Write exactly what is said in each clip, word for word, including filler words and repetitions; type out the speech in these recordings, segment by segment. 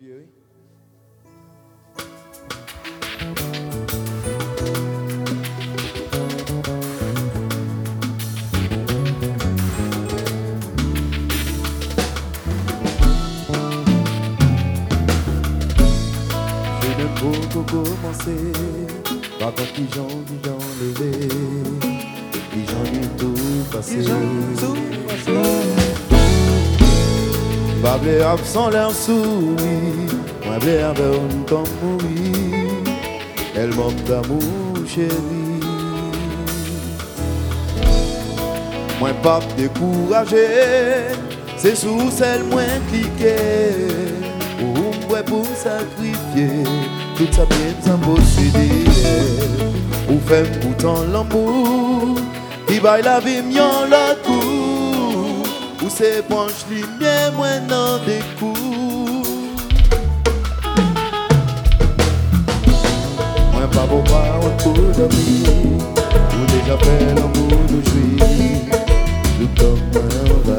pied, oui. Je n'aime beaucoup commencer, par contre qui j'en qui j'en levé, qui j'en ai tout passé. Pas blé absent l'air souri, moi blé avec un comme mourir, elle manque d'amour chérie. Moi pas découragé, c'est sous celle moins cliqué, ou moi pour sacrifier, tout ça bien sans posséder. Ou fait pourtant l'amour, qui baille la vie mieux l'autre coup. Ou c'est branche lumière moins dans des coups. Moi pas beau pas un coup d'amis, ou déjà fait l'amour d'aujourd'hui. Tout comme moi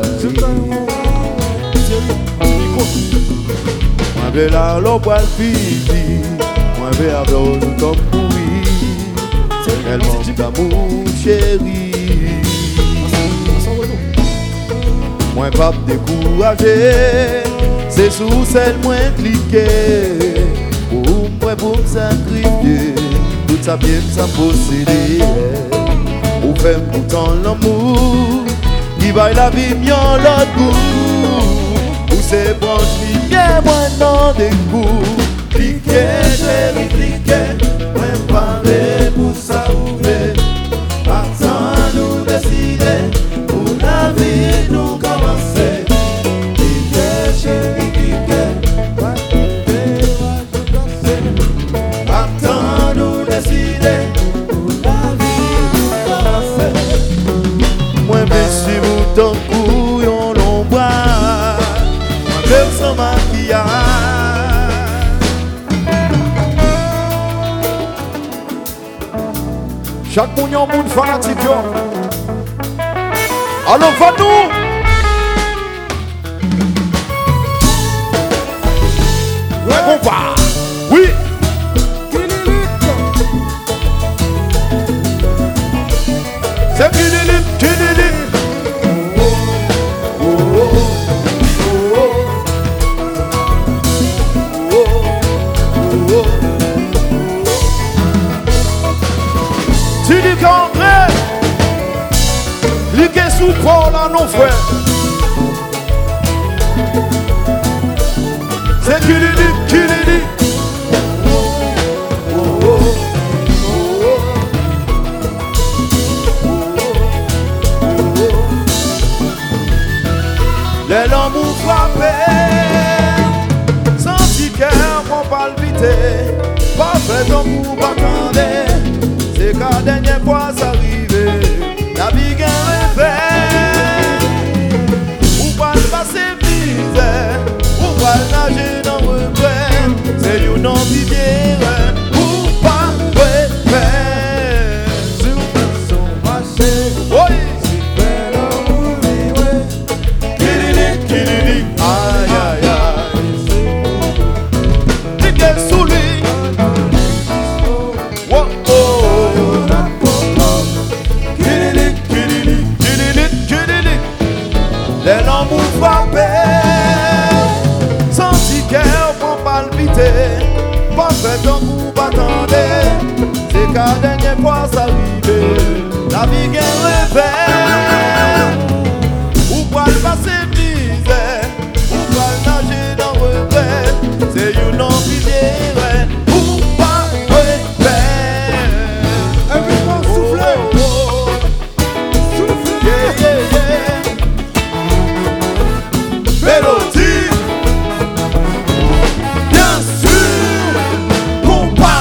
moi vais là l'eau pour le pipi, moi vais avoir tout comme pourri. Elle manque d'amour chérie. Moi pas découragé, c'est sous celle moins cliqué. Pour moi pour me sacrifier, tout ça bien ça posséder. Ou fait pourtant l'amour, qui va la vie mieux l'autre goût. Ou c'est branche cliquer, moi dans des coups. Cliquer, chérie, cliquer, moi parler pour ça ouvrir. Attends nous décider, pour la vie nous commencer. Cliquer, chérie, cliquer, moi parler. Attends nous décider, pour la vie nous commencer. Moi vais suivre ton couillon l'ombrage, moi vais sans maquillage. Chaque moun yon moun fanatique yo. Alors va-nous. Ouais, on va. Oui. C'est Kililit, Kililit. Oh, oh, oh, oh, oh, oh, oh. Tu dis qu'en vrai, liquez sous Paul à nos frères. C'est qui lui dit, qui lui dit. Oh, oh, oh, oh, oh. Les l'amour frappé, senti cœur pour palpiter, pas fait d'amour, pas attendre. C'est qu'à dernière fois ça arrive, la vie gagne rêve. Ou pas le passer misère, ou pas le nager dans le regret. C'est you non vivière, ou pas refaire. Sur son marché, oui. Si belle ou vivre, Kilili, Kilili, aïe aïe aïe. Ligue sous lui. Les l'amour frappé, senti cœur pour palpiter, pas fait d'un coup attendre. C'est qu'à dernière fois ça arrive, la vie gagne rêve. Ou pas le passer misère, ou pas le nager dans le regret. C'est une envidière, ou pas refaire. Et puis on souffle, souffle, yeah, yeah, yeah. Mélodie, bien sûr, compas.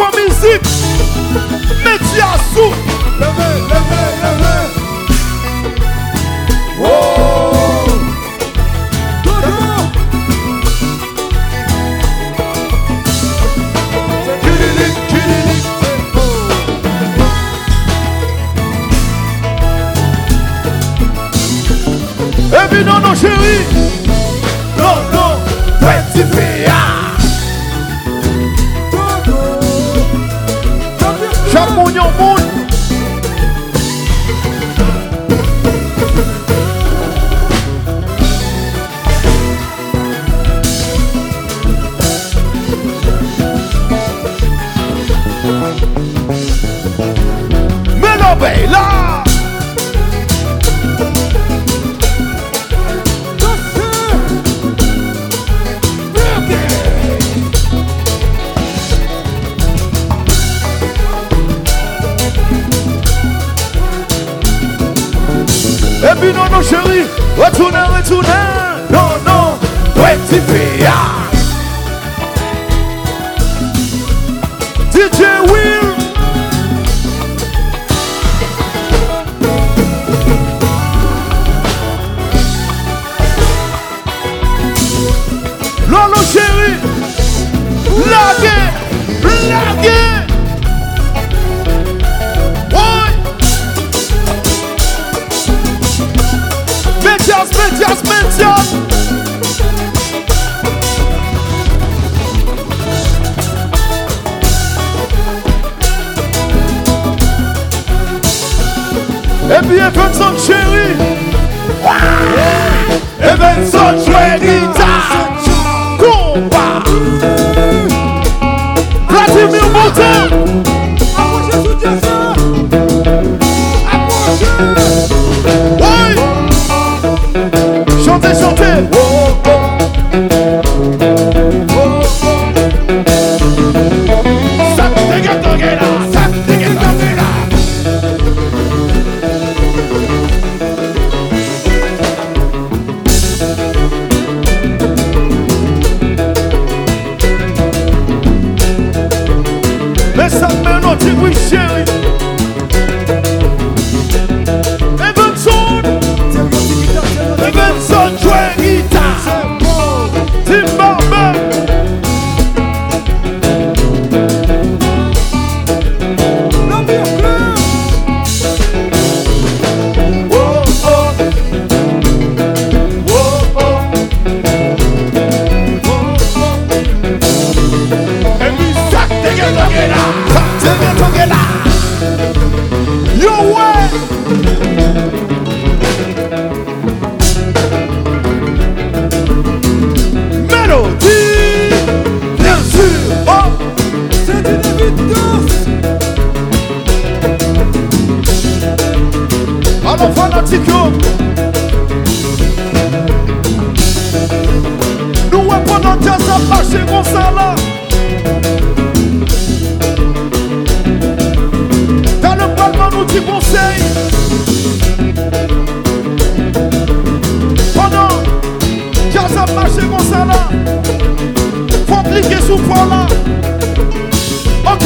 font musique. Mettez à sous. Levez, levez, levez. Oh! Toujours! Kililik, kililik. Et puis non, non, chérie. Non, non, petit péa. Chaque monde en monde. Mais l'obéi là. Et puis non, non, chérie, retournez, retournez. Non, non, petit péa. D J Will. Lolo chérie, laguez, laguez. Oui. Médias, médias, médias. Et puis Evanson chérie. Evanson jouer guitare. Combat. Vladimir Montel. Approchez sous Jason. Approchez. Oui. Chantez, chantez. Oh, oh. Oh, oh. Ça te dégaine, dégaine là. Ça te dégaine, dégaine là. Mais ça me met notre oui chérie. Evanson. Evanson jouer guitare. Zimbabwe. Oh, oh. Oh, oh. Oh, oh. Et puis ça te dégaine, dégaine là. Ça te dégaine, dégaine là. Yo ouais. Mélodie, bien sûr. Oh, C'est une évidence. allons fanatico. Nous ouais pendant que ça marche comme ça là. Dans le parlement nous dit conseil. Pendant que ça marche comme ça là. Faut cliquer sur le point là. Ok.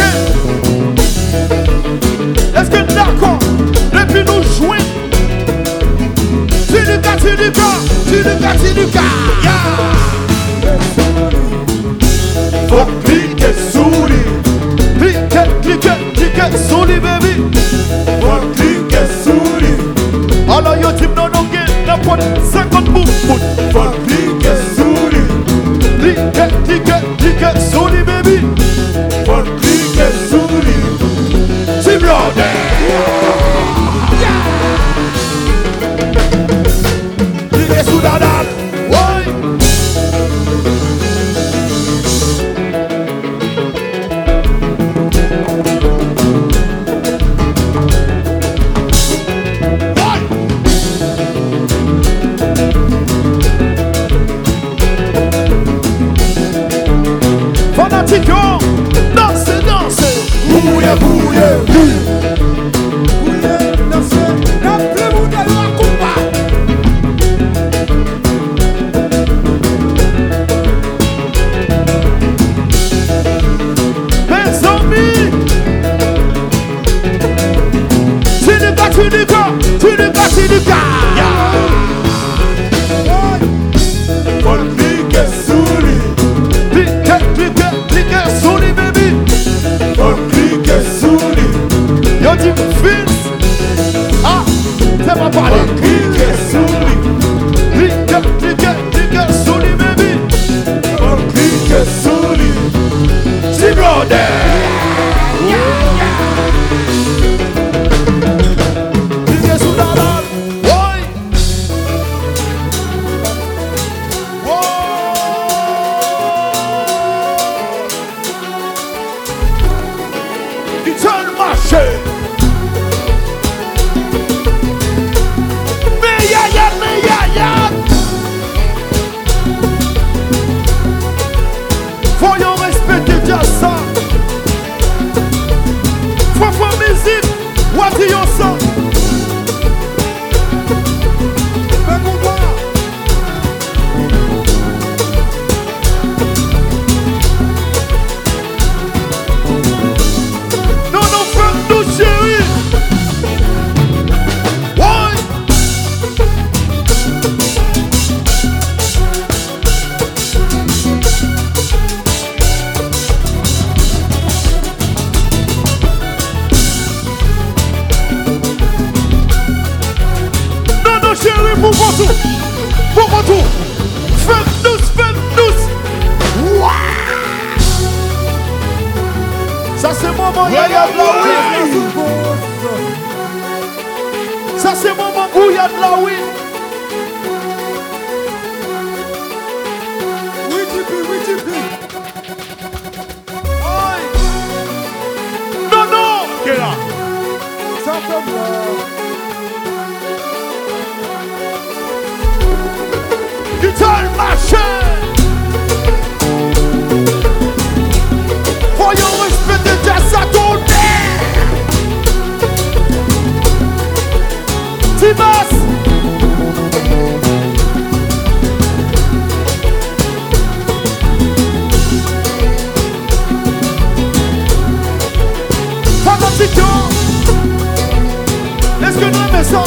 Est-ce que d'accord? Et puis nous jouons. Tiluka, tiluka, tiluka, tiluka. Yeah. Faut cliquer sur lui. Cliquer, cliquer, cliquer sur lui, baby. Faut cliquer sur lui. Alors yo type non non n'importe cinquante mouvements. Faut cliquer sur lui. Cliquer, cliquer, cliquer sur lui, baby. Faut cliquer sur lui. C'est blondé. Cliquer sur la dalle. Ouais. Voici du gars. Faut cliquer sous lui. Cliquez, cliquez, cliquez sous lui, baby. Faut cliquer sous lui. Yo dit fils. Ah, c'est pas parler. Faut cliquer sous lui. Cliquez, cliquez, cliquez sous lui, baby. Faut cliquer sous lui. Si brother. Cliquez sous la balle. Oui. Il tient le marché. Mais ya ya, mais ya ya. Faut y respecter déjà ça. Faut faire musique. What do you say? Fais qu'on voit. Non, non, fais-nous chérie. Ouais. Non, non, chérie, pour retour. Pour retour. Fais-nous, fais-nous. Ouais. Ça, c'est moment, y'a y'a de la oui. Ça, c'est moment où y'a de la oui. Oui, Tipeee, oui, Tipeee. Aïe. Non, non. Qu'est là? Ça fait mal. Qui t'a le marché? Voyons respecter déjà sa tournée. Timas. Fantastique. Est-ce que nous aimons ça?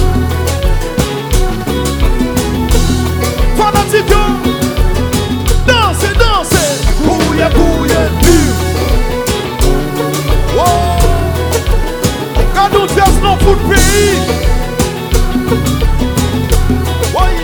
Fanatique. Dansez, dansez. Bouille, bouille, dur. Wow. Quand nous faisons non pour le pays. Oui.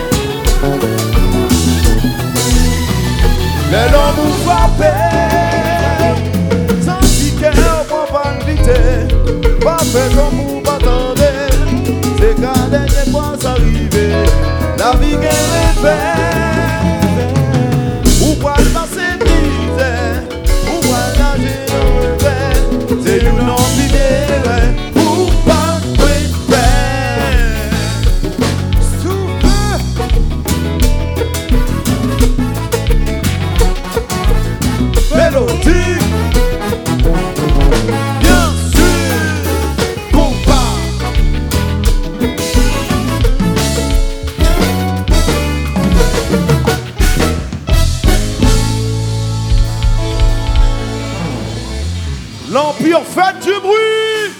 Les hommes vous frappent. Sans ticket, pour pas inviter. Pas fait comme vous m'attendez. C'est quand dernière fois ça arrive. La vie qu'elle est faite. Ou quoi le passer misère. Ou quoi nager dans le verre. C'est une ambiguïté. Ou pas préfère. Souffle. Mélodie. Bien sûr. Compas. L'Empire fait du bruit.